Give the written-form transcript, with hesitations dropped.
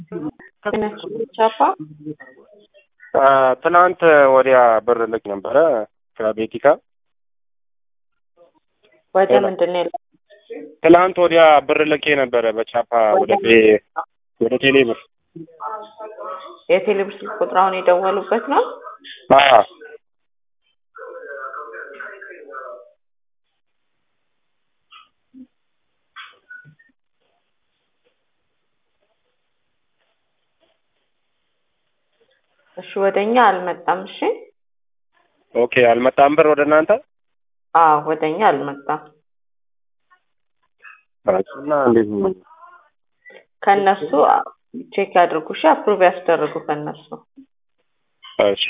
ቻፓ ትናንት ወዲያ ብር ልክ ነበረ ከቤቲካ ወደ ምንድን ነው? ትናንት ወዲያ ብር ልኬ ነበረ በቻፓ ወደ ቴሌብር። የቴሌብር ስልክ ቁጥራውን የደወሉበት ነው? አዎ እሺ ወደኛ አልመጣም። እሺ ኦኬ አልመጣም ብር ወደ እናንተ? አዎ ወደኛ አልመጣም። እና እንዴት ነው? ከነሱ ቼክ ያድርጉ። እሺ አፕሩቭ ያስደርጉ ከነሱ። እሺ